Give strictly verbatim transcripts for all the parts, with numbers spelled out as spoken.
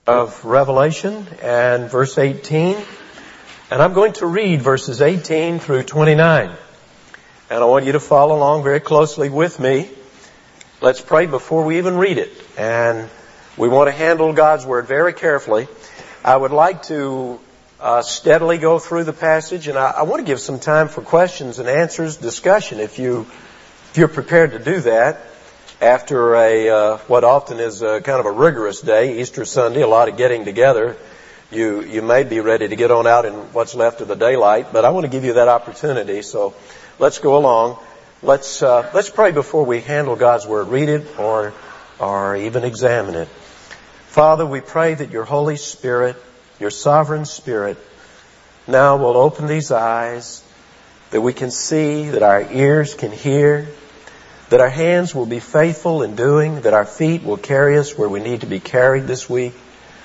Of Revelation and verse eighteen, and I'm going to read verses eighteen through twenty-nine, and I want you to follow along very closely with me. Let's pray before we even read it, and we want to handle God's Word very carefully. I would like to uh, steadily go through the passage, and I, I want to give some time for questions and answers, discussion, if you if you're prepared to do that. After a uh, what often is a kind of a rigorous day, Easter Sunday, a lot of getting together, you you may be ready to get on out in what's left of the daylight. But I want to give you that opportunity. So let's go along. Let's uh, let's pray before we handle God's Word, read it or or even examine it. Father, we pray that your Holy Spirit, your sovereign Spirit, now will open these eyes, that we can see, that our ears can hear, that our hands will be faithful in doing, that our feet will carry us where we need to be carried this week.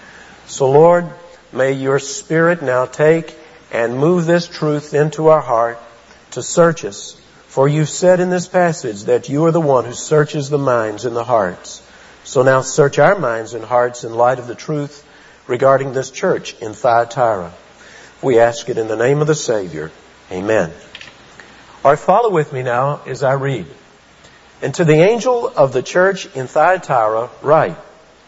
So Lord, may your Spirit now take and move this truth into our heart to search us. For you said in this passage that you are the one who searches the minds and the hearts. So now search our minds and hearts in light of the truth regarding this church in Thyatira. We ask it in the name of the Savior. Amen. All right, follow with me now as I read. And to the angel of the church in Thyatira write.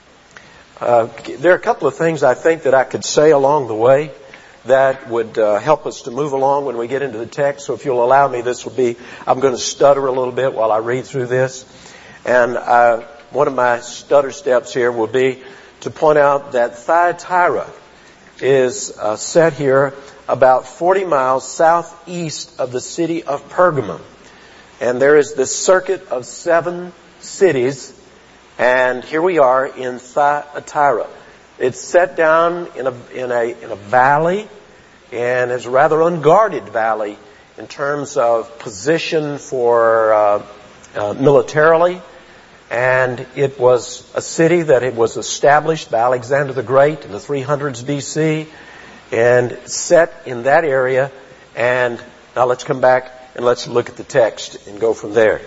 Uh, there are a couple of things I think that I could say along the way that would uh, help us to move along when we get into the text. So if you'll allow me, this will be, I'm going to stutter a little bit while I read through this. And uh, one of my stutter steps here will be to point out that Thyatira is uh, set here about forty miles southeast of the city of Pergamum. And there is this circuit of seven cities, and here we are in Thyatira. It's set down in a in a in a valley, and it's a rather unguarded valley in terms of position for uh, uh, militarily. And it was a city that it was established by Alexander the Great in the three hundreds B C, and set in that area. And now let's come back. And let's look at the text and go from there.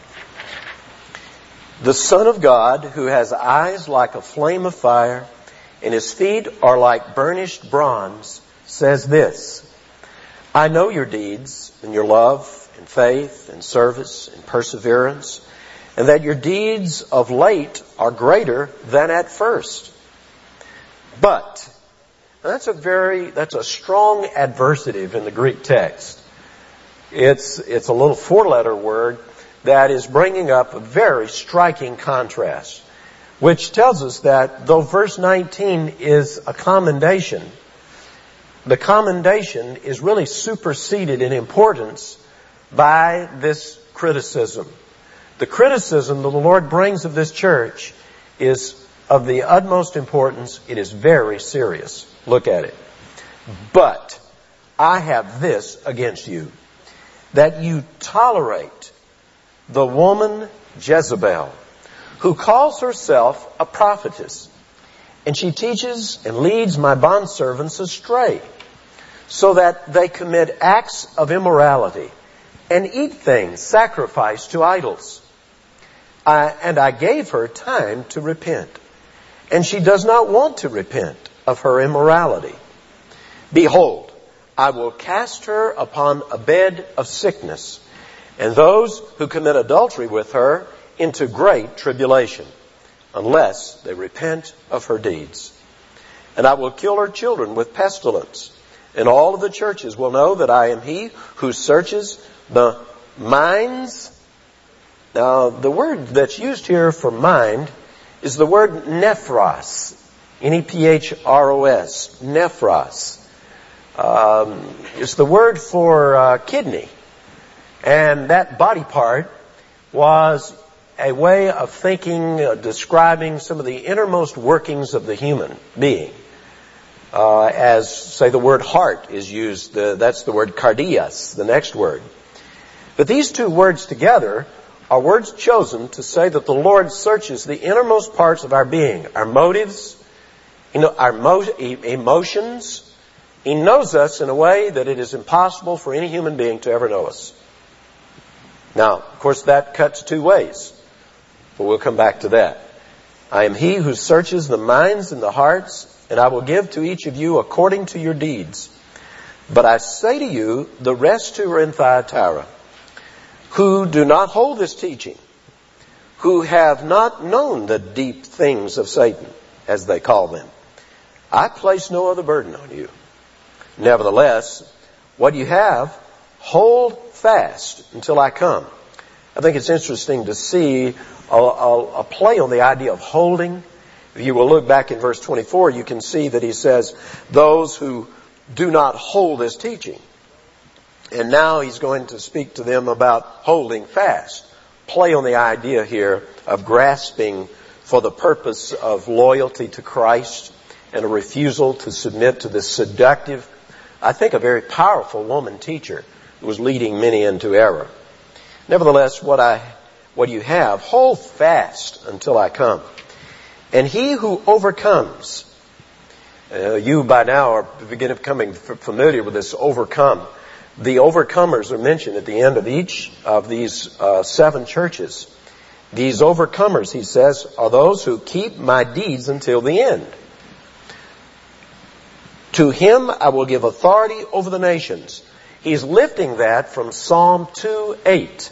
The Son of God, who has eyes like a flame of fire, and his feet are like burnished bronze, says this: I know your deeds, and your love, and faith, and service, and perseverance, and that your deeds of late are greater than at first. But, that's a very, that's a strong adversative in the Greek text. It's, it's a little four-letter word that is bringing up a very striking contrast, which tells us that though verse nineteen is a commendation, the commendation is really superseded in importance by this criticism. The criticism that the Lord brings of this church is of the utmost importance. It is very serious. Look at it. But I have this against you, that you tolerate the woman Jezebel, who calls herself a prophetess, and she teaches and leads my bondservants astray, so that they commit acts of immorality and eat things sacrificed to idols. I, and I gave her time to repent, and she does not want to repent of her immorality. Behold, I will cast her upon a bed of sickness, and those who commit adultery with her into great tribulation, unless they repent of her deeds. And I will kill her children with pestilence, and all of the churches will know that I am he who searches the minds. Now, the word that's used here for mind is the word nephros, N E P H R O S, nephros. Um, it's the word for uh, kidney. And that body part was a way of thinking, uh, describing some of the innermost workings of the human being. Uh, as, say, the word heart is used, uh, that's the word cardias, the next word. But these two words together are words chosen to say that the Lord searches the innermost parts of our being, our motives, you know, our mo- emotions. He knows us in a way that it is impossible for any human being to ever know us. Now, of course, that cuts two ways, but we'll come back to that. I am he who searches the minds and the hearts, and I will give to each of you according to your deeds. But I say to you, the rest who are in Thyatira, who do not hold this teaching, who have not known the deep things of Satan, as they call them, I place no other burden on you. Nevertheless, what you have, hold fast until I come. I think it's interesting to see a, a, a play on the idea of holding. If you will look back in verse twenty-four, you can see that he says, those who do not hold this teaching. And now he's going to speak to them about holding fast. Play on the idea here of grasping for the purpose of loyalty to Christ and a refusal to submit to this seductive, I think a very powerful woman teacher who was leading many into error. Nevertheless, what I, what you have, hold fast until I come. And he who overcomes, uh, you by now are beginning becoming familiar with this overcome. The overcomers are mentioned at the end of each of these uh, seven churches. These overcomers, he says, are those who keep my deeds until the end. To him I will give authority over the nations. He's lifting that from Psalm two eight.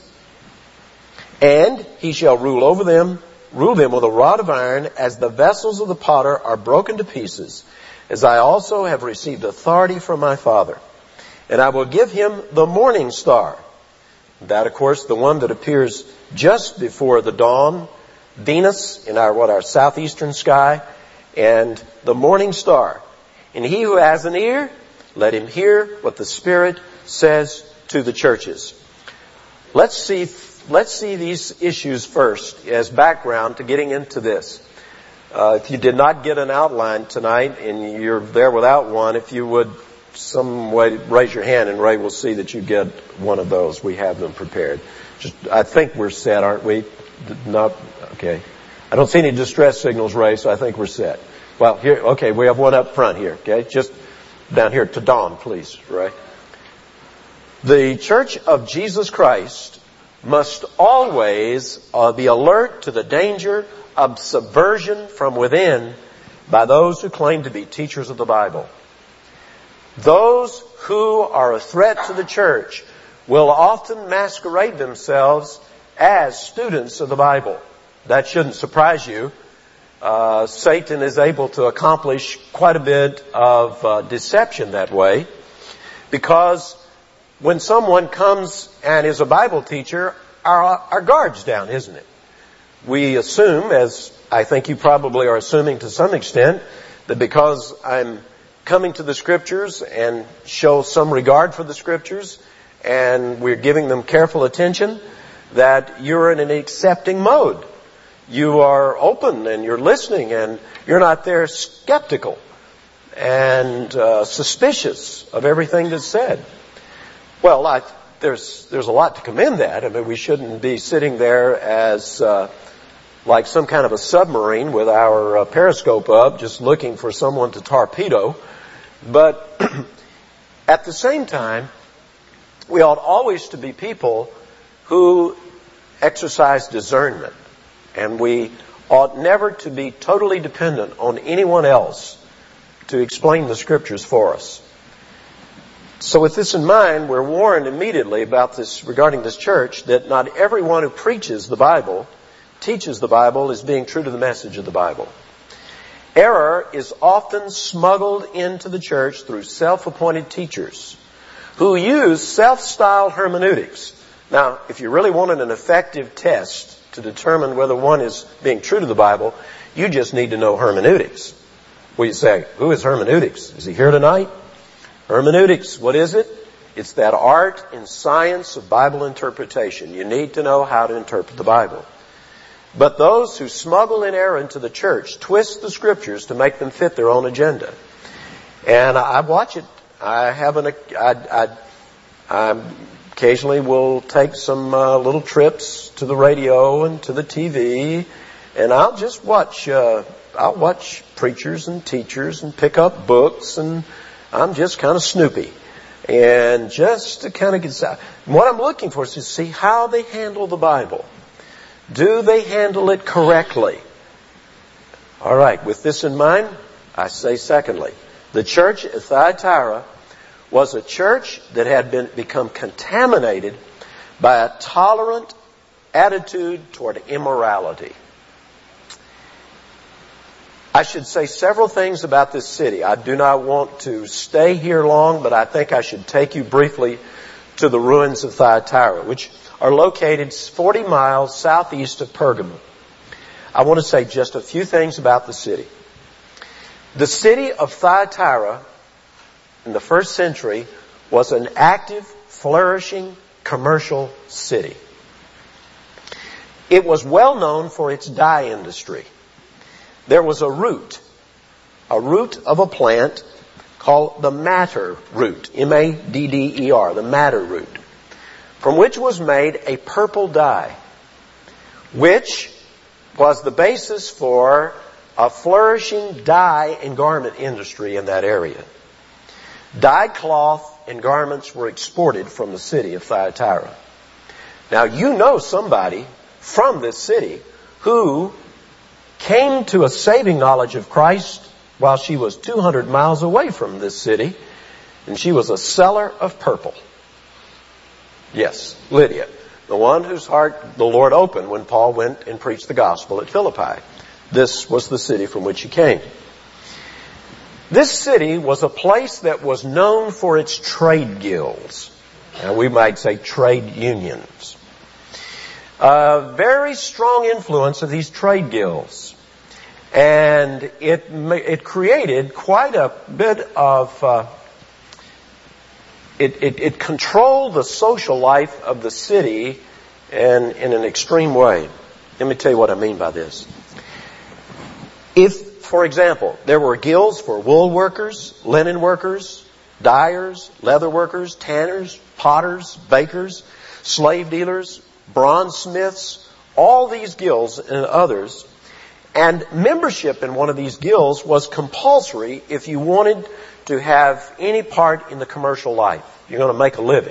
And he shall rule over them, rule them with a rod of iron, as the vessels of the potter are broken to pieces, as I also have received authority from my Father. And I will give him the morning star. That, of course, the one that appears just before the dawn, Venus in our, what, our southeastern sky, and the morning star. And he who has an ear, let him hear what the Spirit says to the churches. Let's see, let's see these issues first as background to getting into this. Uh, if you did not get an outline tonight and you're there without one, if you would some way raise your hand and Ray will see that you get one of those. We have them prepared. Just, I think we're set, aren't we? Not, okay. I don't see any distress signals, Ray, so I think we're set. Well, here, okay, we have one up front here, okay? Just down here to Dawn, please, Ray. The Church of Jesus Christ must always uh, be alert to the danger of subversion from within by those who claim to be teachers of the Bible. Those who are a threat to the church will often masquerade themselves as students of the Bible. That shouldn't surprise you. Uh, Satan is able to accomplish quite a bit of uh, deception that way, because when someone comes and is a Bible teacher, our, our guard's down, isn't it? We assume, as I think you probably are assuming to some extent, that because I'm coming to the Scriptures and show some regard for the Scriptures and we're giving them careful attention, that you're in an accepting mode. You are open and you're listening and you're not there skeptical and uh, suspicious of everything that's said. Well, I, there's there's a lot to commend that. I mean, we shouldn't be sitting there as uh, like some kind of a submarine with our uh, periscope up, just looking for someone to torpedo. But at the same time, we ought always to be people who exercise discernment. And we ought never to be totally dependent on anyone else to explain the Scriptures for us. So with this in mind, we're warned immediately about this, regarding this church, that not everyone who preaches the Bible, teaches the Bible, is being true to the message of the Bible. Error is often smuggled into the church through self-appointed teachers who use self-styled hermeneutics. Now, if you really wanted an effective test to determine whether one is being true to the Bible, you just need to know hermeneutics. Well, you say, who is hermeneutics? Is he here tonight? Hermeneutics, what is it? It's that art and science of Bible interpretation. You need to know how to interpret the Bible. But those who smuggle in error into the church twist the Scriptures to make them fit their own agenda. And I watch it. I have an, I, I, I occasionally will take some uh, little trips to the radio and to the T V, and I'll just watch, uh, I'll watch preachers and teachers and pick up books, and I'm just kind of snoopy. And just to kind of get, what I'm looking for is to see how they handle the Bible. Do they handle it correctly? All right, with this in mind, I say secondly, the church at Thyatira was a church that had been become contaminated by a tolerant attitude toward immorality. I should say several things about this city. I do not want to stay here long, but I think I should take you briefly to the ruins of Thyatira, which are located forty miles southeast of Pergamum. I want to say just a few things about the city. The city of Thyatira in the first century was an active, flourishing, commercial city. It was well known for its dye industry. There was a root, a root of a plant called the madder root, M A D D E R, the madder root, from which was made a purple dye, which was the basis for a flourishing dye and garment industry in that area. Dyed cloth and garments were exported from the city of Thyatira. Now you know somebody from this city who came to a saving knowledge of Christ while she was two hundred miles away from this city, and she was a seller of purple. Yes, Lydia, the one whose heart the Lord opened when Paul went and preached the gospel at Philippi. This was the city from which he came. This city was a place that was known for its trade guilds. Now we might say trade unions. A very strong influence of these trade guilds. And it it created quite a bit of, uh, it, it, it controlled the social life of the city in, in an extreme way. Let me tell you what I mean by this. If, for example, there were guilds for wool workers, linen workers, dyers, leather workers, tanners, potters, bakers, slave dealers, bronze smiths, all these guilds and others. And membership in one of these guilds was compulsory if you wanted to have any part in the commercial life. You're going to make a living.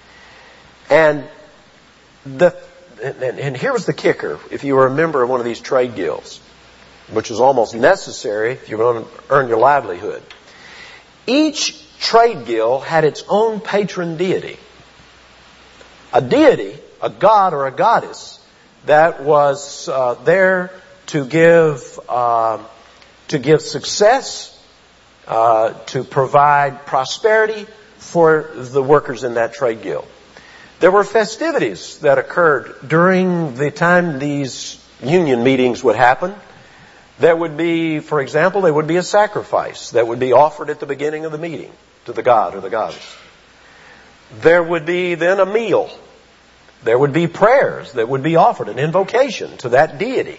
And the and, and here was the kicker, if you were a member of one of these trade guilds, which was almost necessary if you're going to earn your livelihood. Each trade guild had its own patron deity. A deity, a god or a goddess, that was uh, there to give uh, to give success, uh, to provide prosperity for the workers in that trade guild. There were festivities that occurred during the time these union meetings would happen. There would be, for example, there would be a sacrifice that would be offered at the beginning of the meeting to the god or the goddess. There would be then a meal. There would be prayers that would be offered, an invocation to that deity.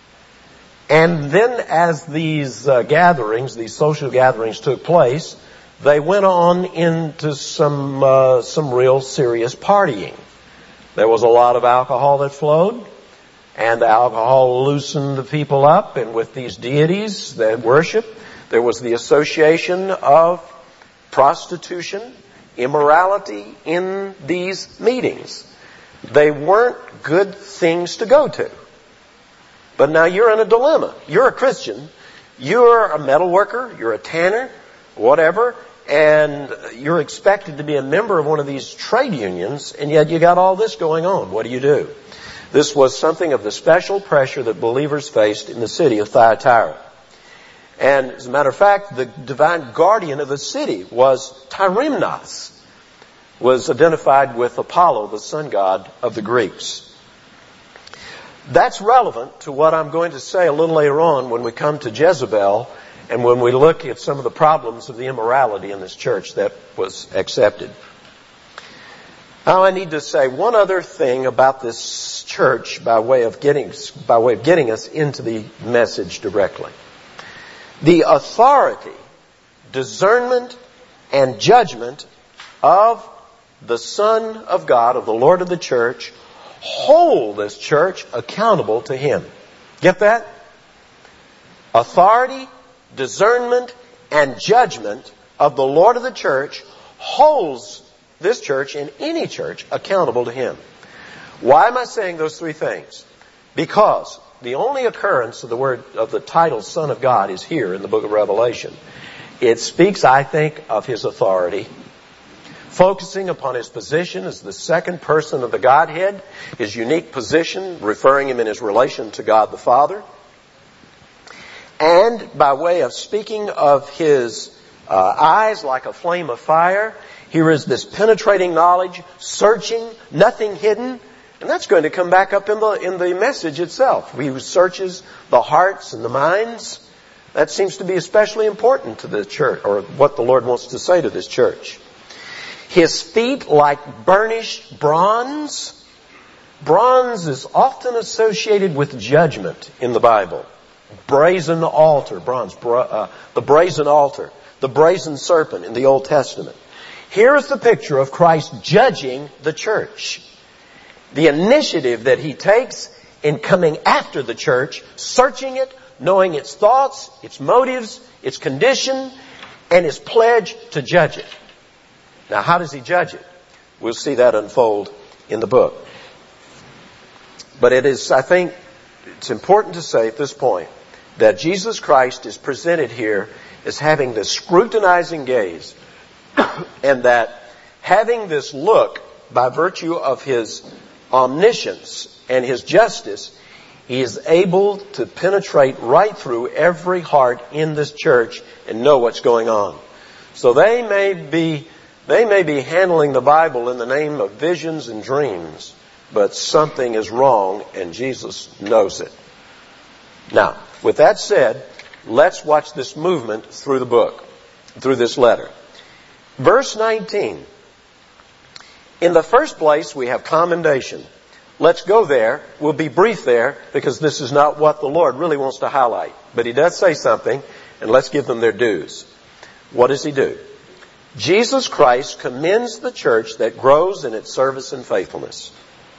And then as these uh, gatherings, these social gatherings took place, they went on into some uh, some real serious partying. There was a lot of alcohol that flowed, and the alcohol loosened the people up, and with these deities that worship, there was the association of prostitution, immorality in these meetings. They weren't good things to go to. But now you're in a dilemma. You're a Christian. You're a metal worker. You're a tanner, whatever. And you're expected to be a member of one of these trade unions. And yet you got all this going on. What do you do? This was something of the special pressure that believers faced in the city of Thyatira. And as a matter of fact, the divine guardian of the city was Tyrimnos, was identified with Apollo, the sun god of the Greeks. That's relevant to what I'm going to say a little later on when we come to Jezebel and when we look at some of the problems of the immorality in this church that was accepted. Now I need to say one other thing about this church by way of getting, by way of getting us into the message directly. The authority, discernment, and judgment of the Son of God, of the Lord of the church, hold this church accountable to Him. Get that? Authority, discernment, and judgment of the Lord of the church holds this church and any church accountable to Him. Why am I saying those three things? Because the only occurrence of the word, of the title Son of God is here in the book of Revelation. It speaks, I think, of His authority, focusing upon His position as the second person of the Godhead, His unique position, referring Him in His relation to God the Father. And by way of speaking of His uh, eyes like a flame of fire, here is this penetrating knowledge, searching, nothing hidden. And that's going to come back up in the, in the message itself. He who searches the hearts and the minds. That seems to be especially important to the church, or what the Lord wants to say to this church. His feet like burnished bronze. Bronze is often associated with judgment in the Bible. Brazen altar, bronze, bra, uh, the brazen altar, the brazen serpent in the Old Testament. Here is the picture of Christ judging the church. The initiative that He takes in coming after the church, searching it, knowing its thoughts, its motives, its condition, and His pledge to judge it. Now, how does He judge it? We'll see that unfold in the book. But it is, I think, it's important to say at this point that Jesus Christ is presented here as having this scrutinizing gaze, and that having this look by virtue of His omniscience and His justice, He is able to penetrate right through every heart in this church and know what's going on. So they may be, they may be handling the Bible in the name of visions and dreams, but something is wrong and Jesus knows it. Now, with that said, let's watch this movement through the book, through this letter. Verse nineteen. In the first place, we have commendation. Let's go there. We'll be brief there because this is not what the Lord really wants to highlight. But He does say something, and let's give them their dues. What does He do? Jesus Christ commends the church that grows in its service and faithfulness.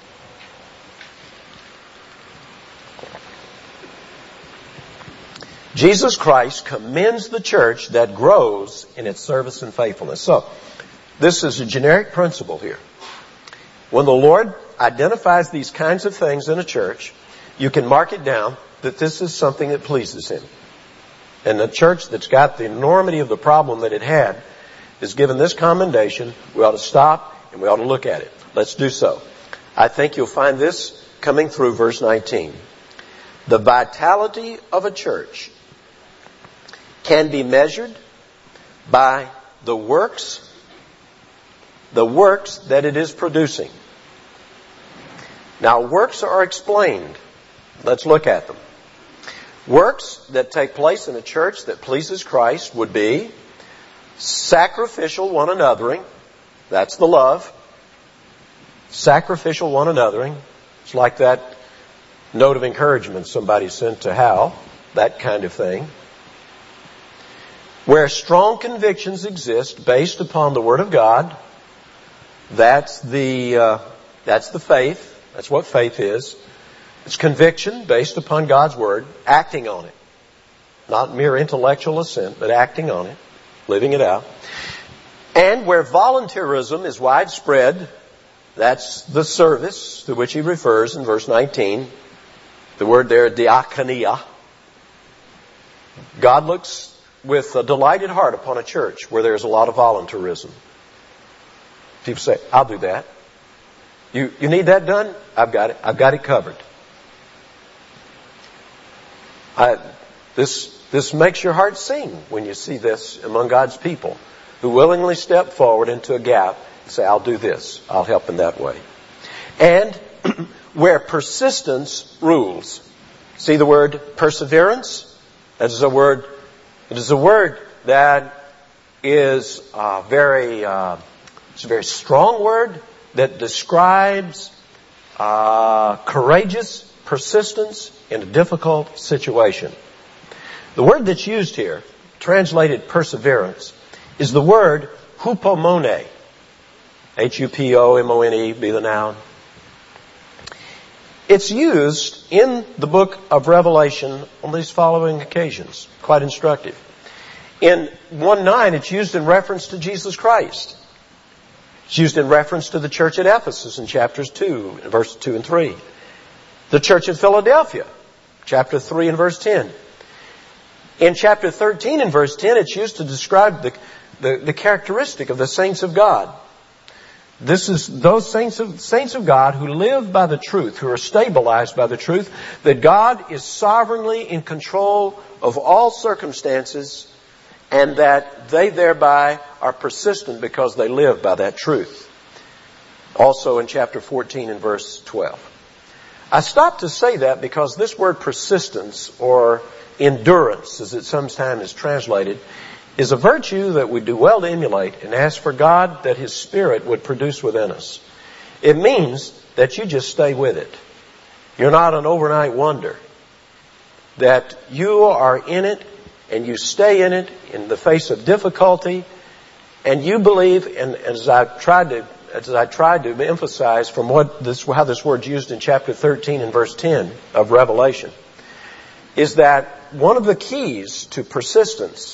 Jesus Christ commends the church that grows in its service and faithfulness. So, this is a generic principle here. When the Lord identifies these kinds of things in a church, you can mark it down that this is something that pleases Him. And the church that's got the enormity of the problem that it had is given this commendation. We ought to stop and we ought to look at it. Let's do so. I think you'll find this coming through verse nineteen. The vitality of a church can be measured by the works, the works that it is producing. Now, works are explained. Let's look at them. Works that take place in a church that pleases Christ would be sacrificial one anothering. That's the love. Sacrificial one anothering. It's like that note of encouragement somebody sent to Hal. That kind of thing. Where strong convictions exist based upon the Word of God. That's the, uh, that's the faith. That's what faith is. It's conviction based upon God's Word, acting on it. Not mere intellectual assent, but acting on it, living it out. And where voluntarism is widespread, that's the service to which he refers in verse nineteen. The word there, diakonia. God looks with a delighted heart upon a church where there's a lot of voluntarism. People say, I'll do that. You, you need that done? I've got it. I've got it covered. I, this, this makes your heart sing when you see this among God's people who willingly step forward into a gap and say, I'll do this. I'll help in that way. And where persistence rules. See the word perseverance? That is a word, it is a word that is a very, uh, it's a very strong word that describes uh, courageous persistence in a difficult situation. The word that's used here, translated perseverance, is the word hupomone. H U P O M O N E, be the noun. It's used in the book of Revelation on these following occasions. Quite instructive. In one nine, it's used in reference to Jesus Christ. It's used in reference to the church at Ephesus in chapters two, verses two and three. The church at Philadelphia chapter three and verse ten. In chapter thirteen and verse ten, it's used to describe the, the, the characteristic of the saints of God. This is those saints of, saints of God who live by the truth, who are stabilized by the truth, that God is sovereignly in control of all circumstances, and that they thereby are persistent because they live by that truth. Also in chapter fourteen and verse twelve. I stopped to say that because this word persistence, or endurance, as it sometimes is translated, is a virtue that we do well to emulate and ask for God that His Spirit would produce within us. It means that you just stay with it. You're not an overnight wonder. That you are in it and you stay in it in the face of difficulty, and you believe, and as I tried to as I tried to emphasize from what this how this word's used in chapter thirteen and verse ten of Revelation, is that one of the keys to persistence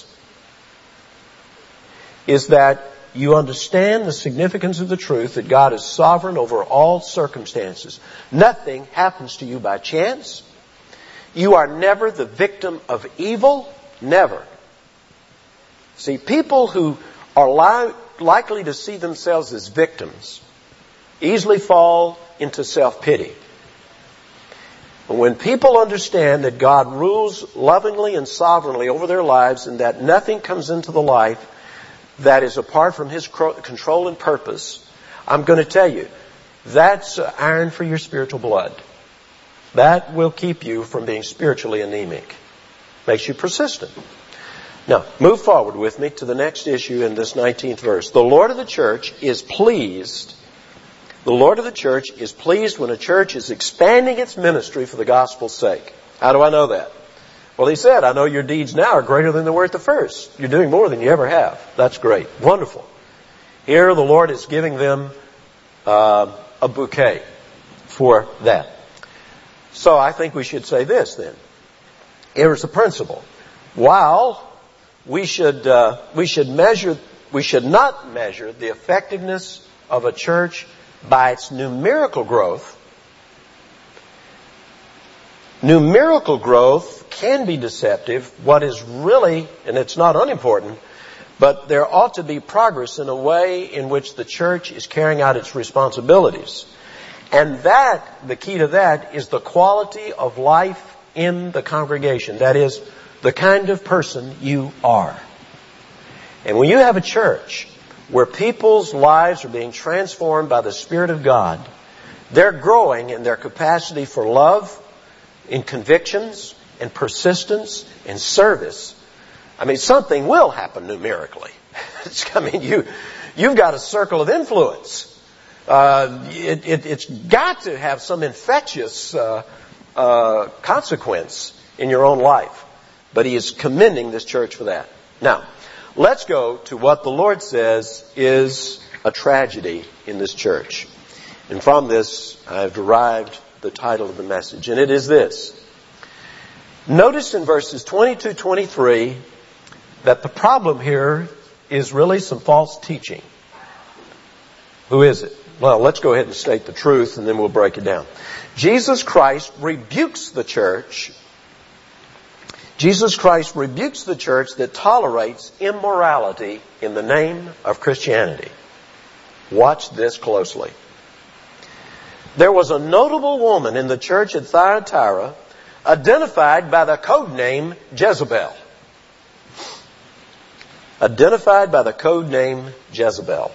is that you understand the significance of the truth that God is sovereign over all circumstances. Nothing happens to you by chance. You are never the victim of evil. Never. See, people who are li- likely to see themselves as victims easily fall into self-pity. When people understand that God rules lovingly and sovereignly over their lives, and that nothing comes into the life that is apart from His control and purpose, I'm going to tell you, that's iron for your spiritual blood. That will keep you from being spiritually anemic. Makes you persistent. Now, move forward with me to the next issue in this nineteenth verse. The Lord of the church is pleased. The Lord of the church is pleased when a church is expanding its ministry for the gospel's sake. How do I know that? Well, He said, I know your deeds now are greater than they were at the first. You're doing more than you ever have. That's great. Wonderful. Here the Lord is giving them uh, a bouquet for that. So I think we should say this then. Here's the principle. While we should uh, we should measure we should not measure the effectiveness of a church by its numerical growth. Numerical growth can be deceptive. What is really, and it's not unimportant, but there ought to be progress in a way in which the church is carrying out its responsibilities. And that, the key to that, is the quality of life in the congregation. That is, the kind of person you are. And when you have a church where people's lives are being transformed by the Spirit of God, they're growing in their capacity for love, in convictions, and persistence, and service. I mean, something will happen numerically. I mean, you, you've got a circle of influence. Uh, it, it, it's got to have some infectious uh, uh, consequence in your own life. But He is commending this church for that. Now, let's go to what the Lord says is a tragedy in this church. And from this, I've derived the title of the message. And it is this. Notice in verses twenty-two, twenty-three that the problem here is really some false teaching. Who is it? Well, let's go ahead and state the truth and then we'll break it down. Jesus Christ rebukes the church. Jesus Christ rebukes the church that tolerates immorality in the name of Christianity. Watch this closely. There was a notable woman in the church at Thyatira identified by the code name Jezebel. Identified by the code name Jezebel.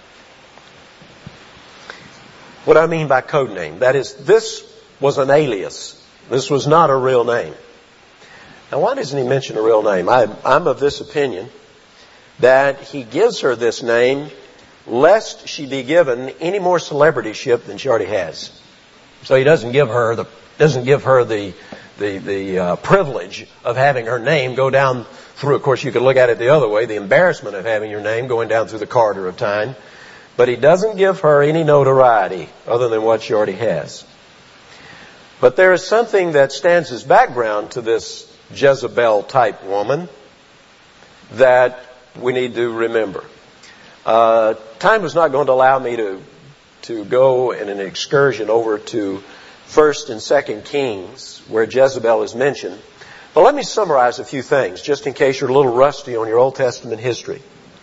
What do I mean by code name? That is, this was an alias. This was not a real name. Now, why doesn't he mention a real name? I, I'm of this opinion that he gives her this name lest she be given any more celebrityship than she already has. So he doesn't give her the doesn't give her the the the uh, privilege of having her name go down through. Of course, you could look at it the other way: the embarrassment of having your name going down through the corridor of time. But he doesn't give her any notoriety other than what she already has. But there is something that stands as background to this Jezebel-type woman that we need to remember. Uh, time was not going to allow me to to go in an excursion over to First and Second Kings, where Jezebel is mentioned. But let me summarize a few things, just in case you're a little rusty on your Old Testament history.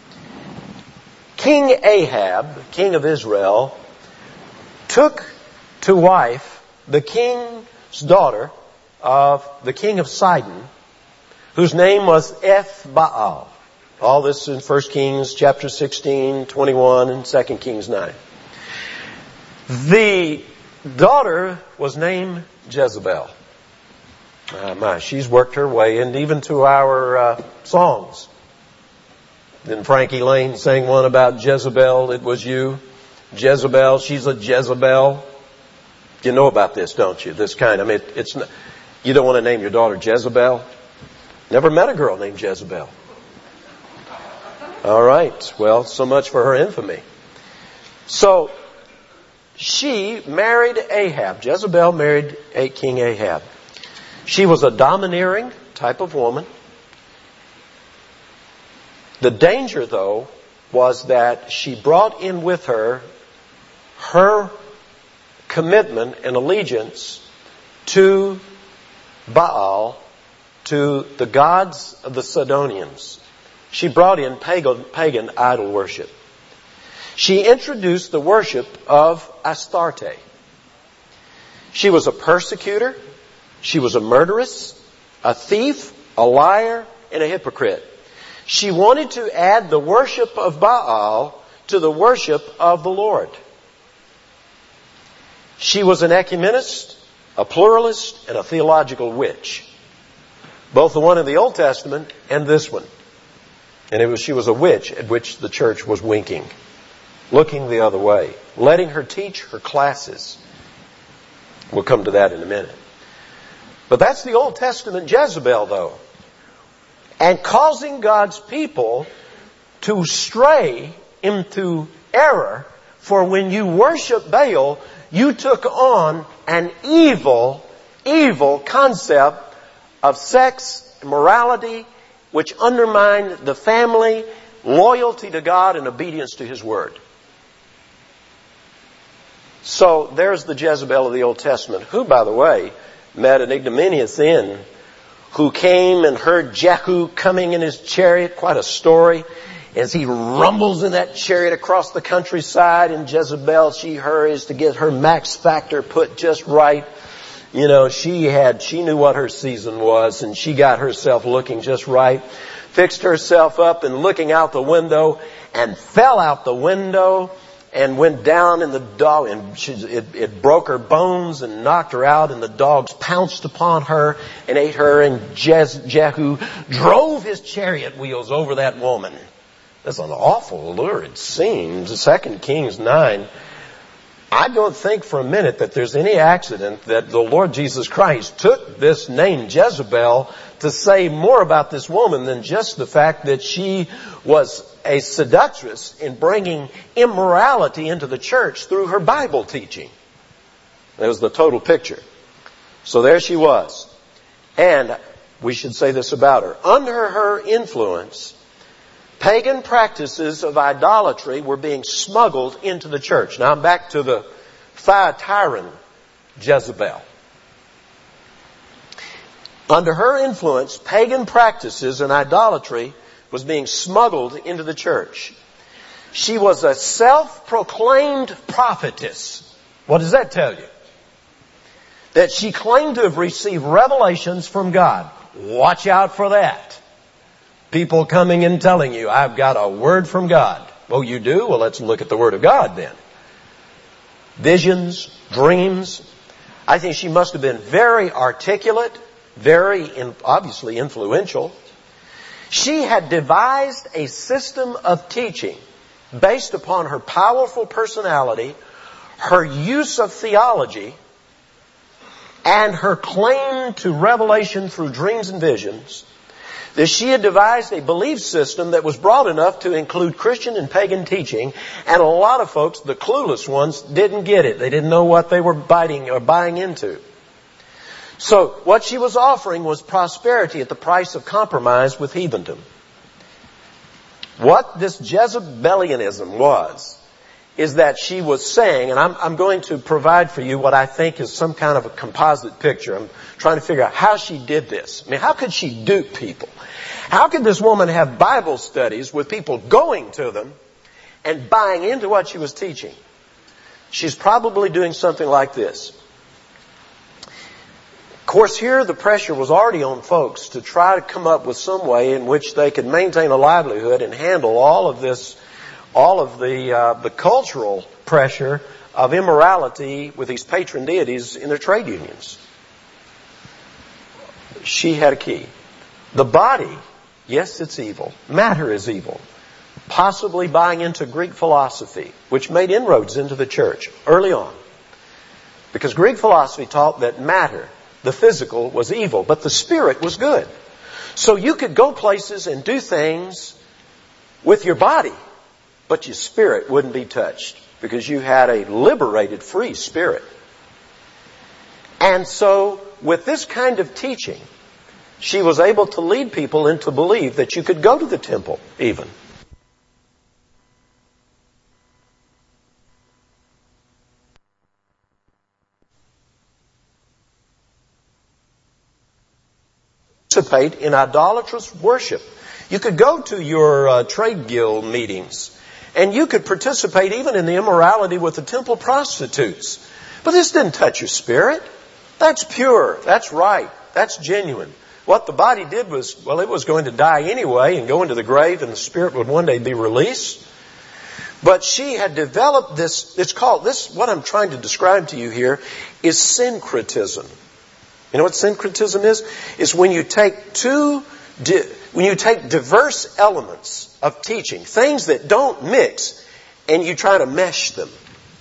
King Ahab, king of Israel, took to wife the king's daughter of the king of Sidon, whose name was Ethbaal. All this in First Kings chapter sixteen, twenty-one, and Second Kings nine. The daughter was named Jezebel. Uh, my, she's worked her way and even to our uh, songs. Then Frankie Lane sang one about Jezebel, it was you. Jezebel, she's a Jezebel. You know about this, don't you? This kind. I mean, it, it's not, you don't want to name your daughter Jezebel? Never met a girl named Jezebel. All right. Well, so much for her infamy. So, she married Ahab. Jezebel married King Ahab. She was a domineering type of woman. The danger, though, was that she brought in with her her commitment and allegiance to Baal, to the gods of the Sidonians. She brought in pagan, pagan idol worship. She introduced the worship of Astarte. She was a persecutor. She was a murderess, a thief, a liar, and a hypocrite. She wanted to add the worship of Baal to the worship of the Lord. She was an ecumenist, a pluralist, and a theological witch. Both the one in the Old Testament and this one. And it was, she was a witch at which the church was winking, looking the other way, letting her teach her classes. We'll come to that in a minute. But that's the Old Testament Jezebel, though. And causing God's people to stray into error. For when you worship Baal, you took on an evil, evil concept of sex, morality, which undermined the family, loyalty to God, and obedience to His Word. So there's the Jezebel of the Old Testament, who, by the way, met an ignominious end, who came and heard Jehu coming in his chariot, quite a story, as he rumbles in that chariot across the countryside, and Jezebel, she hurries to get her max factor put just right. You know, she had, she knew what her season was, and she got herself looking just right, fixed herself up and looking out the window, and fell out the window, and went down in the dog, and she, it, it broke her bones and knocked her out, and the dogs pounced upon her and ate her, and Jez, Jehu drove his chariot wheels over that woman. That's an awful, lurid scene. Second Kings nine. I don't think for a minute that there's any accident that the Lord Jesus Christ took this name Jezebel to say more about this woman than just the fact that she was a seductress in bringing immorality into the church through her Bible teaching. That was the total picture. So there she was. And we should say this about her. Under her influence, pagan practices of idolatry were being smuggled into the church. Now I'm back to the Thyatiran Jezebel. Under her influence, pagan practices and idolatry was being smuggled into the church. She was a self-proclaimed prophetess. What does that tell you? That she claimed to have received revelations from God. Watch out for that. People coming and telling you, I've got a word from God. Oh, you do? Well, let's look at the Word of God then. Visions, dreams. I think she must have been very articulate, very in, obviously influential. She had devised a system of teaching based upon her powerful personality, her use of theology, and her claim to revelation through dreams and visions, that she had devised a belief system that was broad enough to include Christian and pagan teaching, and a lot of folks, the clueless ones, didn't get it. They didn't know what they were biting or buying into. So what she was offering was prosperity at the price of compromise with heathendom. What this Jezebelianism was, is that she was saying, and I'm, I'm going to provide for you what I think is some kind of a composite picture. I'm trying to figure out how she did this. I mean, how could she dupe people? How could this woman have Bible studies with people going to them and buying into what she was teaching? She's probably doing something like this. Of course, here the pressure was already on folks to try to come up with some way in which they could maintain a livelihood and handle all of this, all of the uh, the cultural pressure of immorality with these patron deities in their trade unions. She had a key. The body, yes, it's evil. Matter is evil. Possibly buying into Greek philosophy, which made inroads into the church early on. Because Greek philosophy taught that matter, the physical, was evil, but the spirit was good. So you could go places and do things with your body, but your spirit wouldn't be touched because you had a liberated, free spirit. And so, with this kind of teaching, she was able to lead people into belief that you could go to the temple, even. Participate in idolatrous worship. You could go to your uh, trade guild meetings, and you could participate even in the immorality with the temple prostitutes. But this didn't touch your spirit. That's pure. That's right. That's genuine. What the body did was, well, it was going to die anyway and go into the grave, and the spirit would one day be released. But she had developed this, it's called, this, what I'm trying to describe to you here is syncretism. You know what syncretism is? It's when you take two, di- when you take diverse elements of teaching, things that don't mix, and you try to mesh them.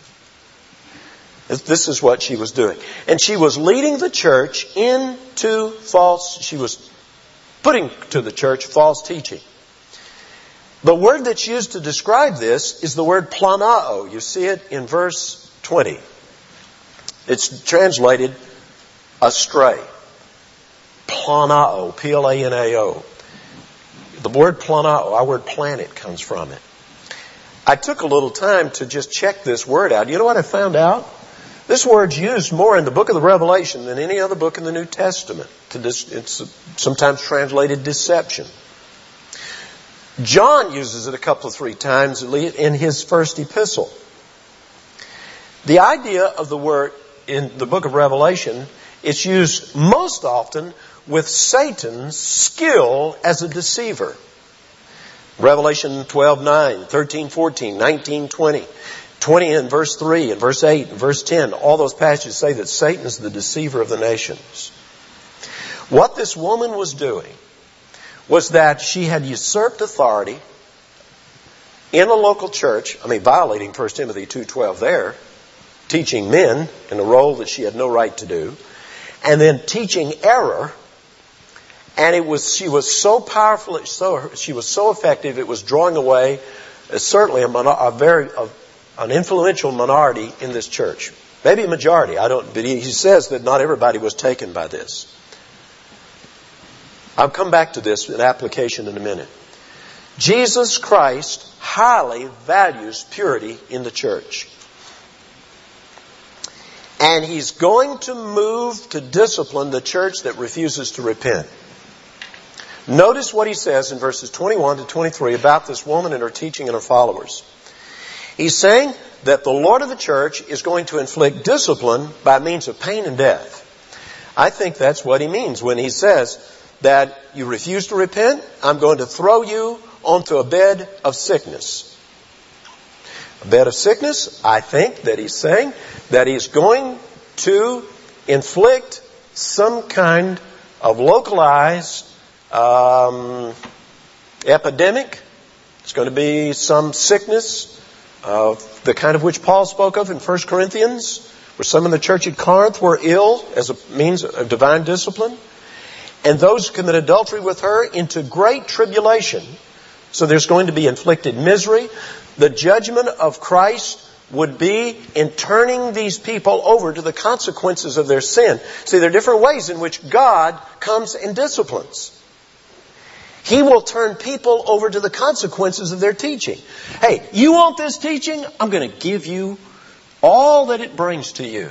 This is what she was doing. And she was leading the church into false, she was putting to the church false teaching. The word that's used to describe this is the word planao. You see it in verse twenty. It's translated astray. Planao, P L A N A O. The word planao, our word planet, comes from it. I took a little time to just check this word out. You know what I found out? This word's used more in the book of the Revelation than any other book in the New Testament. It's sometimes translated deception. John uses it a couple of three times in his first epistle. The idea of the word in the book of Revelation, it's used most often with Satan's skill as a deceiver. Revelation twelve nine, thirteen fourteen, nineteen twenty, twenty in verse three, and verse eight, and verse ten. All those passages say that Satan is the deceiver of the nations. What this woman was doing was that she had usurped authority in a local church. I mean, violating First Timothy two twelve there, teaching men in a role that she had no right to do, and then teaching error. And it was, she was so powerful, so she was so effective, it was drawing away uh, certainly a, a very a, an influential minority in this church, maybe a majority. I don't. But he, he says that not everybody was taken by this. I'll come back to this in application in a minute. Jesus Christ highly values purity in the church. And He's going to move to discipline the church that refuses to repent. Notice what He says in verses twenty-one to twenty-three about this woman and her teaching and her followers. He's saying that the Lord of the church is going to inflict discipline by means of pain and death. I think that's what He means when He says that you refuse to repent, I'm going to throw you onto a bed of sickness. A bed of sickness, I think that He's saying that He's going to inflict some kind of localized um, epidemic. It's going to be some sickness, uh, the kind of which Paul spoke of in First Corinthians, where some in the church at Corinth were ill as a means of divine discipline. And those who commit adultery with her into great tribulation. So there's going to be inflicted misery. The judgment of Christ would be in turning these people over to the consequences of their sin. See, there are different ways in which God comes and disciplines. He will turn people over to the consequences of their teaching. Hey, you want this teaching? I'm going to give you all that it brings to you.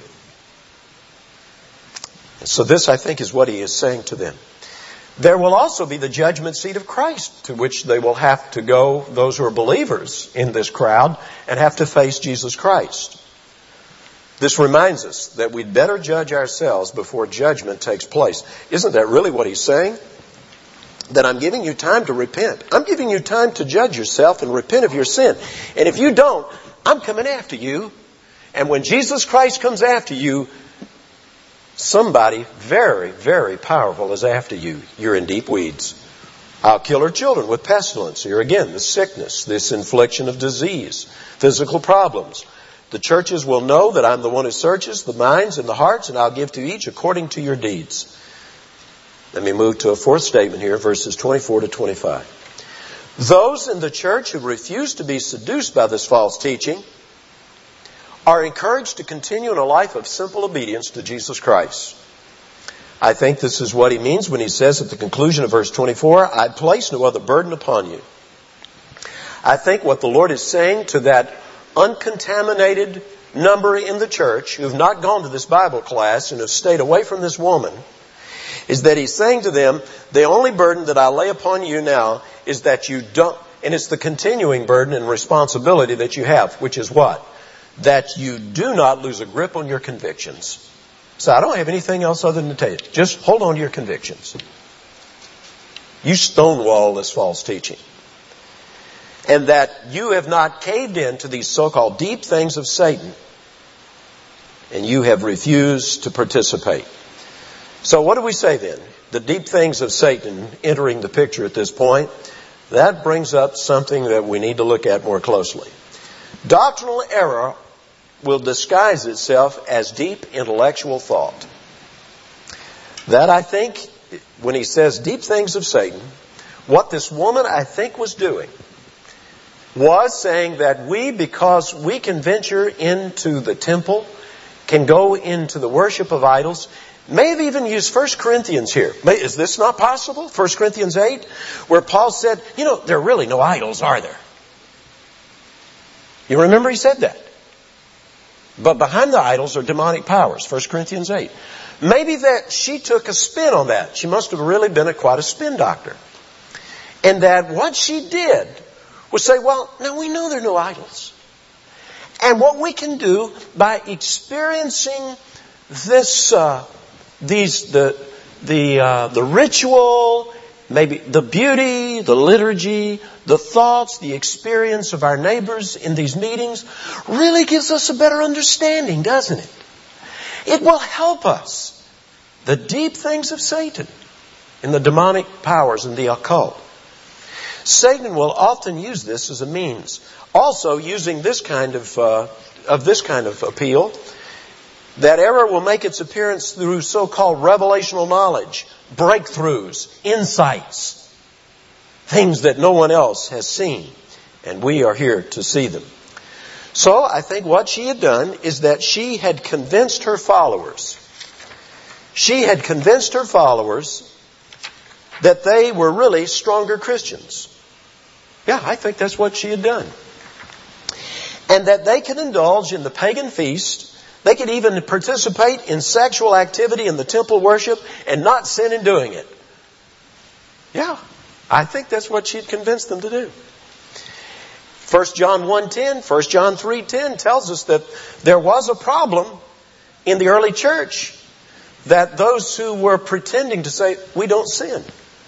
So this, I think, is what he is saying to them. There will also be the judgment seat of Christ, to which they will have to go, those who are believers in this crowd, and have to face Jesus Christ. This reminds us that we'd better judge ourselves before judgment takes place. Isn't that really what he's saying? That I'm giving you time to repent. I'm giving you time to judge yourself and repent of your sin. And if you don't, I'm coming after you. And when Jesus Christ comes after you, somebody very, very powerful is after you. You're in deep weeds. I'll kill her children with pestilence. Here again, the sickness, this infliction of disease, physical problems. The churches will know that I'm the one who searches the minds and the hearts, and I'll give to each according to your deeds. Let me move to a fourth statement here, verses twenty-four to twenty-five. Those in the church who refuse to be seduced by this false teaching are encouraged to continue in a life of simple obedience to Jesus Christ. I think this is what he means when he says at the conclusion of verse twenty-four, I place no other burden upon you. I think what the Lord is saying to that uncontaminated number in the church who have not gone to this Bible class and have stayed away from this woman is that he's saying to them, the only burden that I lay upon you now is that you don't, and it's the continuing burden and responsibility that you have, which is what? That you do not lose a grip on your convictions. So I don't have anything else other than to tell you. Just hold on to your convictions. You stonewall this false teaching. And that you have not caved in to these so-called deep things of Satan. And you have refused to participate. So what do we say then? The deep things of Satan entering the picture at this point, that brings up something that we need to look at more closely. Doctrinal error will disguise itself as deep intellectual thought. That, I think, when he says deep things of Satan, what this woman, I think, was doing was saying that we, because we can venture into the temple, can go into the worship of idols, may have even used First Corinthians here. Is this not possible? First Corinthians eight, where Paul said, you know, there are really no idols, are there? You remember he said that. But behind the idols are demonic powers, First Corinthians eight. Maybe that she took a spin on that. She must have really been a, quite a spin doctor. And that what she did was say, well, now we know there are no idols. And what we can do by experiencing this, uh, these, the, the, uh, the ritual, maybe the beauty, the liturgy, the thoughts, the experience of our neighbors in these meetings really gives us a better understanding, doesn't it? It will help us. The deep things of Satan and the demonic powers and the occult. Satan will often use this as a means. Also, using this kind of, uh, of this kind of appeal, that error will make its appearance through so-called revelational knowledge, breakthroughs, insights, things that no one else has seen, and we are here to see them. So I think what she had done is that she had convinced her followers. She had convinced her followers that they were really stronger Christians. Yeah, I think that's what she had done. And that they could indulge in the pagan feast. They could even participate in sexual activity in the temple worship and not sin in doing it. Yeah, I think that's what she'd convinced them to do. First John one ten, First John three ten tells us that there was a problem in the early church, that those who were pretending to say, we don't sin.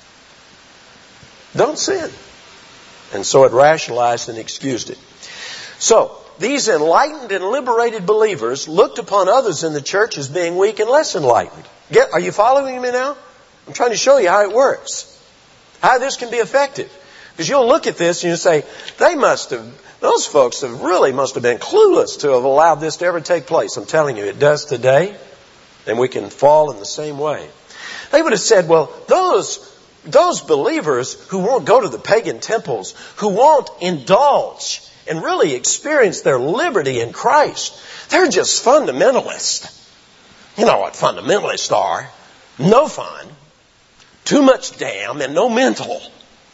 Don't sin. And so it rationalized and excused it. So, these enlightened and liberated believers looked upon others in the church as being weak and less enlightened. Get, are you following me now? I'm trying to show you how it works. How this can be effective. Because you'll look at this and you say, they must have, those folks have really must have been clueless to have allowed this to ever take place. I'm telling you, it does today. And we can fall in the same way. They would have said, well, those Those believers who won't go to the pagan temples, who won't indulge and really experience their liberty in Christ, they're just fundamentalists. You know what fundamentalists are. No fun, too much damn, and no mental.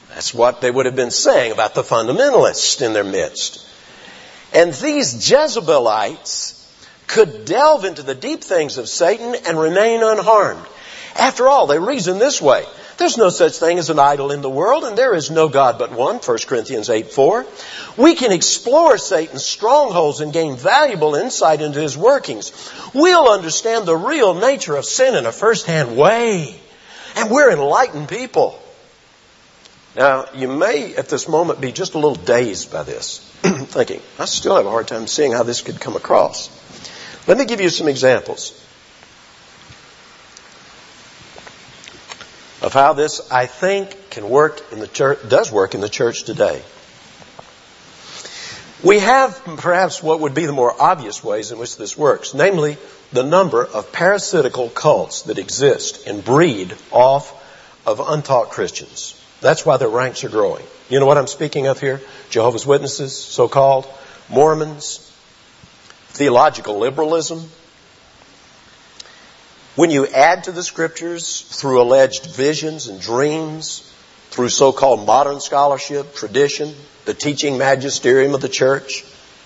That's what they would have been saying about the fundamentalists in their midst. And these Jezebelites could delve into the deep things of Satan and remain unharmed. After all, they reason this way. There's no such thing as an idol in the world, and there is no God but one, First Corinthians eight four. We can explore Satan's strongholds and gain valuable insight into his workings. We'll understand the real nature of sin in a first-hand way. And we're enlightened people. Now, you may at this moment be just a little dazed by this, thinking, I still have a hard time seeing how this could come across. Let me give you some examples of how this, I think, can work in the church, does work in the church today. We have perhaps what would be the more obvious ways in which this works, namely the number of parasitical cults that exist and breed off of untaught Christians. That's why their ranks are growing. You know what I'm speaking of here? Jehovah's Witnesses, so-called, Mormons, theological liberalism. When you add to the Scriptures through alleged visions and dreams, through so-called modern scholarship, tradition, the teaching magisterium of the church,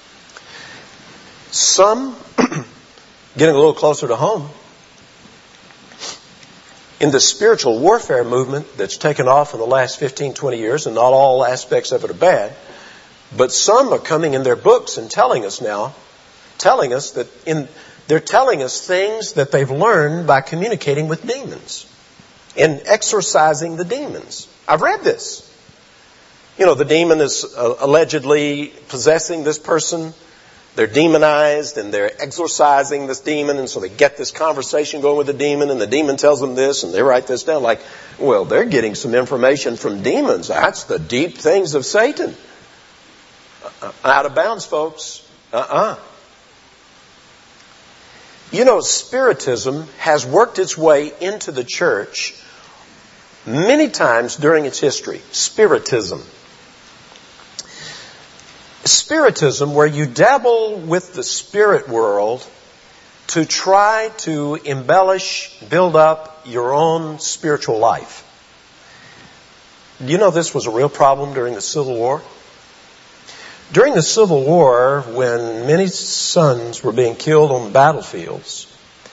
some, getting a little closer to home, in the spiritual warfare movement that's taken off in the last fifteen, twenty years, and not all aspects of it are bad, but some are coming in their books and telling us now, telling us that in, they're telling us things that they've learned by communicating with demons and exorcising the demons. I've read this. You know, the demon is uh, allegedly possessing this person. They're demonized and they're exorcising this demon, and so they get this conversation going with the demon, and the demon tells them this, and they write this down like, well, they're getting some information from demons. That's the deep things of Satan. Uh, out of bounds, folks. Uh-uh. You know, Spiritism has worked its way into the church many times during its history. Spiritism. Spiritism, where you dabble with the spirit world to try to embellish, build up your own spiritual life. Do you know this was a real problem during the Civil War? During the Civil War, when many sons were being killed on battlefields,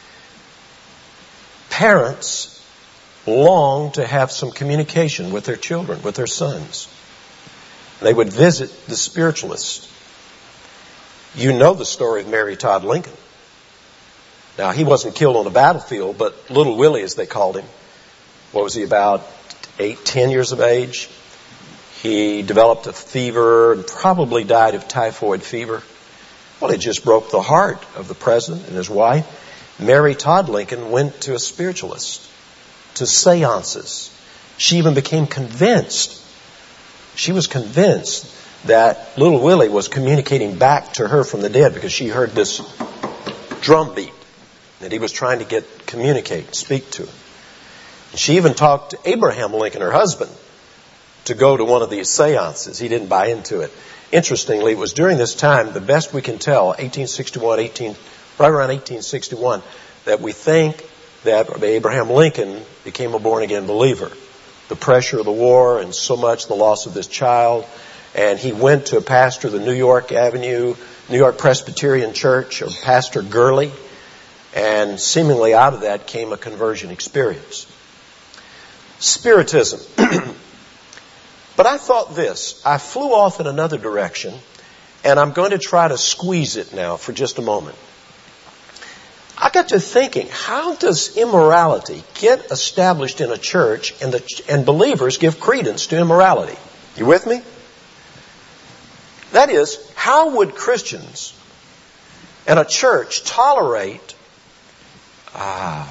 parents longed to have some communication with their children, with their sons. They would visit the spiritualist. You know the story of Mary Todd Lincoln. Now, he wasn't killed on a battlefield, but Little Willie, as they called him, what was he, about eight, ten years of age? He developed a fever and probably died of typhoid fever. Well, it just broke the heart of the president and his wife. Mary Todd Lincoln went to a spiritualist, to seances. She even became convinced She was convinced that Little Willie was communicating back to her from the dead because she heard this drum beat that he was trying to get, communicate, speak to her. And she even talked to Abraham Lincoln, her husband, to go to one of these seances. He didn't buy into it. Interestingly, it was during this time, the best we can tell, eighteen sixty-one, eighteen, right around eighteen sixty-one, that we think that Abraham Lincoln became a born-again believer. The pressure of the war and so much the loss of this child. And he went to a pastor of the New York Avenue, New York Presbyterian Church, of Pastor Gurley. And seemingly out of that came a conversion experience. Spiritism. But I thought this. I flew off in another direction, and I'm going to try to squeeze it now for just a moment. I got to thinking, how does immorality get established in a church and the and believers give credence to immorality? You with me? That is, how would Christians and a church tolerate uh,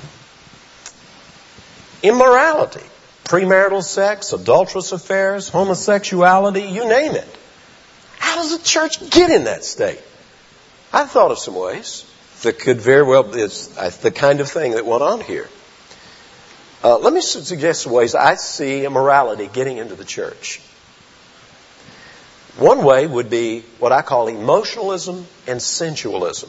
immorality? Premarital sex, adulterous affairs, homosexuality, you name it. How does a church get in that state? I've thought of some ways that could very well be the kind of thing that went on here. Uh, let me suggest some ways I see immorality getting into the church. One way would be what I call emotionalism and sensualism.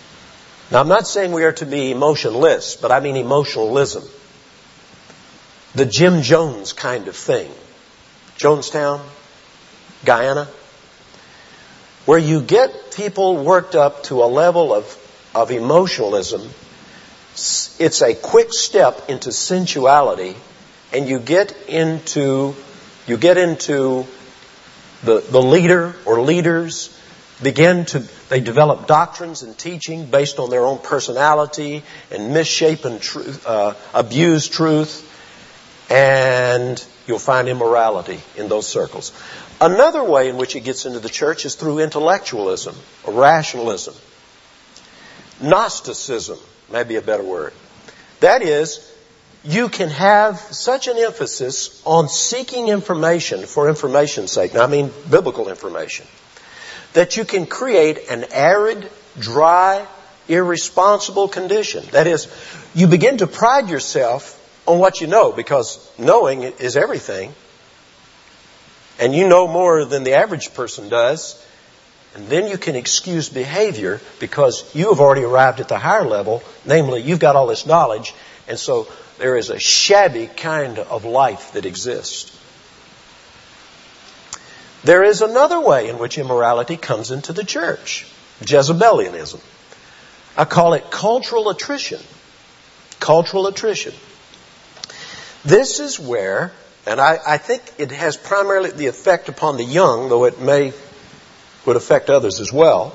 Now, I'm not saying we are to be emotionless, but I mean emotionalism. the Jim Jones kind of thing. Jonestown, Guyana, where you get people worked up to a level of, of emotionalism. It's a quick step into sensuality, and you get into, you get into the, the leader or leaders begin to, they develop doctrines and teaching based on their own personality and misshapen truth, uh, abused truth, and you'll find immorality in those circles. Another way in which it gets into the church is through intellectualism or rationalism. Gnosticism may be a better word. That is, you can have such an emphasis on seeking information for information's sake, now I mean biblical information, that you can create an arid, dry, irresponsible condition. That is, you begin to pride yourself on what you know, because knowing is everything. And you know more than the average person does. And then you can excuse behavior because you have already arrived at the higher level. Namely, you've got all this knowledge. And so there is a shabby kind of life that exists. There is another way in which immorality comes into the church. Jezebelianism. I call it cultural attrition. Cultural attrition. This is where, and I, I think it has primarily the effect upon the young, though it may would affect others as well.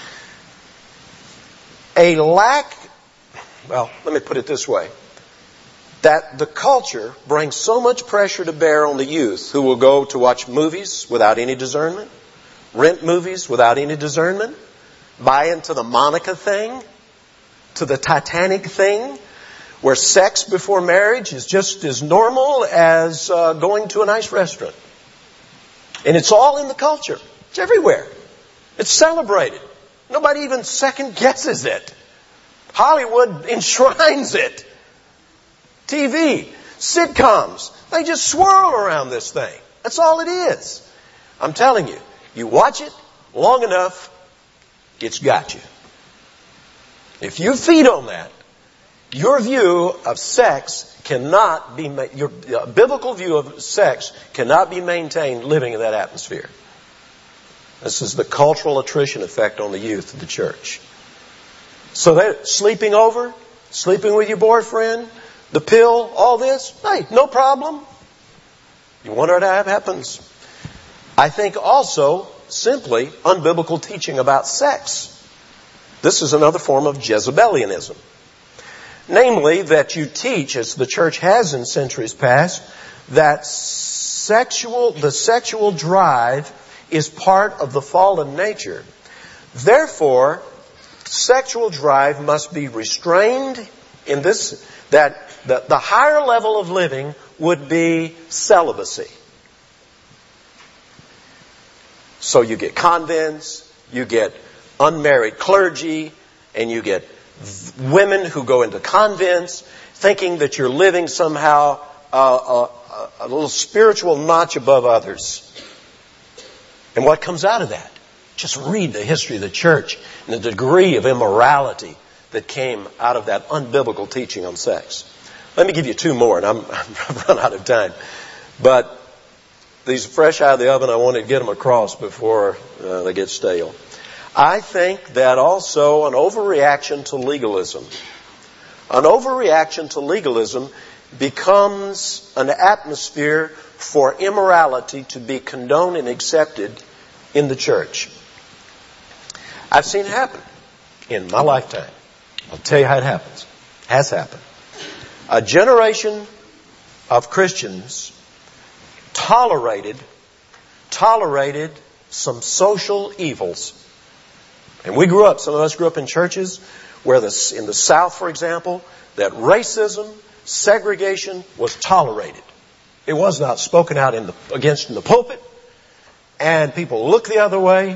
A lack, well, let me put it this way, that the culture brings so much pressure to bear on the youth who will go to watch movies without any discernment, rent movies without any discernment, buy into the Monica thing, to the Titanic thing, where sex before marriage is just as normal as uh, going to a nice restaurant. And it's all in the culture. It's everywhere. It's celebrated. Nobody even second guesses it. Hollywood enshrines it. T V, sitcoms, they just swirl around this thing. That's all it is. I'm telling you, you watch it long enough, it's got you. If you feed on that, your view of sex cannot be, your biblical view of sex cannot be maintained living in that atmosphere. This is the cultural attrition effect on the youth of the church. So that sleeping over, sleeping with your boyfriend, the pill, all this, hey, no problem. You wonder how that happens. I think also simply unbiblical teaching about sex. This is another form of Jezebelianism. Namely, that you teach, as the church has in centuries past, that sexual, the sexual drive is part of the fallen nature. Therefore, sexual drive must be restrained in this, that the, the higher level of living would be celibacy. So you get convents, you get unmarried clergy, and you get women who go into convents thinking that you're living somehow uh, a, a little spiritual notch above others. And what comes out of that? Just read the history of the church and the degree of immorality that came out of that unbiblical teaching on sex. Let me give you two more, and I'm, I've run out of time. But these are fresh out of the oven. I wanted to get them across before uh, they get stale. I think that also an overreaction to legalism. An overreaction to legalism becomes an atmosphere for immorality to be condoned and accepted in the church. I've seen it happen in my lifetime. I'll tell you how it happens. Has happened. A generation of Christians tolerated, tolerated some social evils. And we grew up, some of us grew up in churches where the, in the South, for example, that racism, segregation was tolerated. It was not spoken out in the, against in the pulpit, and people looked the other way.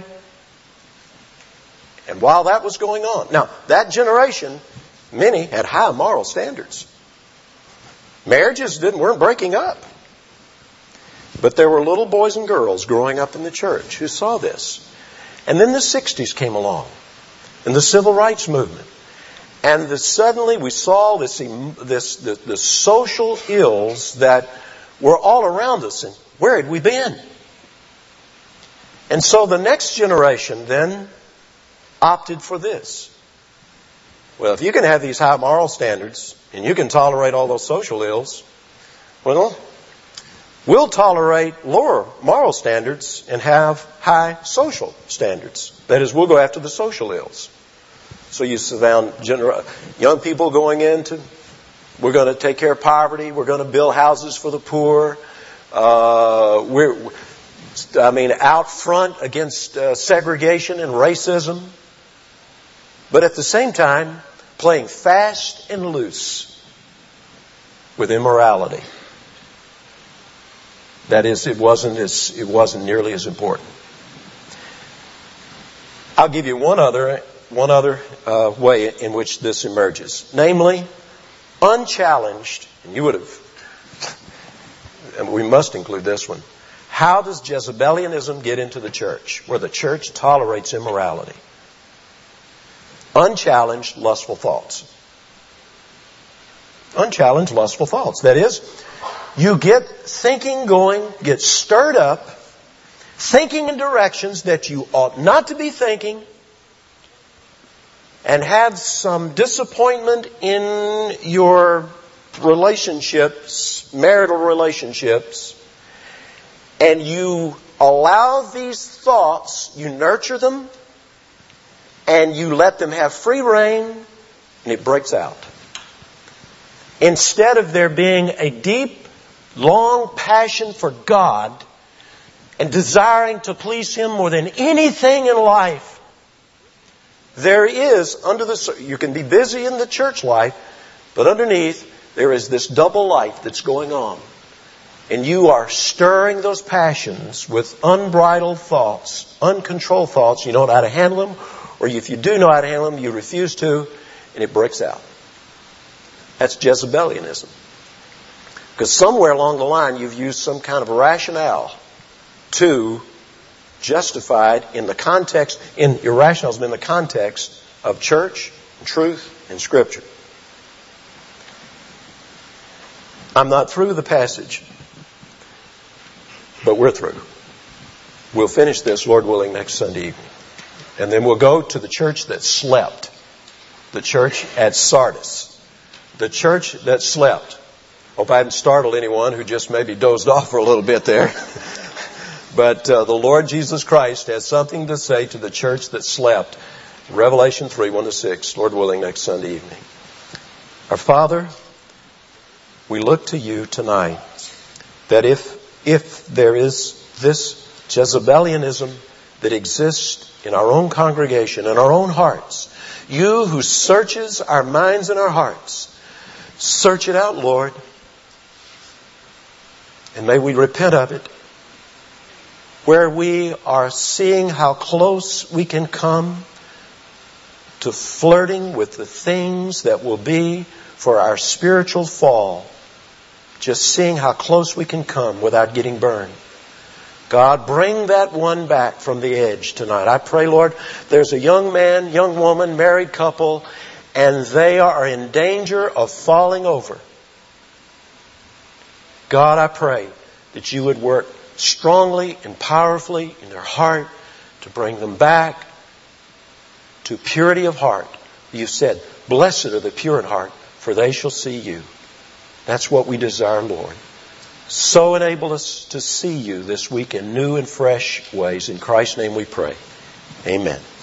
And while that was going on, now that generation, many had high moral standards. Marriages didn't weren't breaking up. But there were little boys and girls growing up in the church who saw this. And then the sixties came along, and the civil rights movement. And the, suddenly we saw this, this, the, the social ills that were all around us. And where had we been? And so the next generation then opted for this. Well, if you can have these high moral standards and you can tolerate all those social ills, well, we'll tolerate lower moral standards and have high social standards. That is, we'll go after the social ills. So you found gener- young people going into, we're going to take care of poverty, we're going to build houses for the poor, uh, we're, I mean, out front against uh, segregation and racism, but at the same time, playing fast and loose with immorality. That is, it wasn't as, it wasn't nearly as important. I'll give you one other One other uh, way in which this emerges. Namely, unchallenged, and you would have, and we must include this one. How does Jezebelianism get into the church, where the church tolerates immorality? Unchallenged lustful thoughts. Unchallenged lustful thoughts. That is, you get thinking going, get stirred up, thinking in directions that you ought not to be thinking, and have some disappointment in your relationships, marital relationships, and you allow these thoughts, you nurture them, and you let them have free rein, and it breaks out. Instead of there being a deep, long passion for God and desiring to please Him more than anything in life, there is, under the, you can be busy in the church life, but underneath there is this double life that's going on. And you are stirring those passions with unbridled thoughts, uncontrolled thoughts. You don't know how to handle them, or if you do know how to handle them, you refuse to, and it breaks out. That's Jezebelianism. Because somewhere along the line you've used some kind of rationale to justified in the context, in irrationalism in the context of church, and truth, and Scripture. I'm not through the passage, but we're through. We'll finish this, Lord willing, next Sunday evening. And then we'll go to the church that slept. The church at Sardis. The church that slept. Hope I haven't startled anyone who just maybe dozed off for a little bit there. But uh, the Lord Jesus Christ has something to say to the church that slept. Revelation three, one to six, Lord willing, next Sunday evening. Our Father, we look to You tonight that if if there is this Jezebelianism that exists in our own congregation, in our own hearts, You who searches our minds and our hearts, search it out, Lord, and may we repent of it. Where we are seeing how close we can come to flirting with the things that will be for our spiritual fall. Just seeing how close we can come without getting burned. God, bring that one back from the edge tonight. I pray, Lord, there's a young man, young woman, married couple, and they are in danger of falling over. God, I pray that You would work strongly and powerfully in their heart to bring them back to purity of heart. You said, blessed are the pure in heart, for they shall see You. That's what we desire, Lord. So enable us to see You this week in new and fresh ways. In Christ's name we pray. Amen.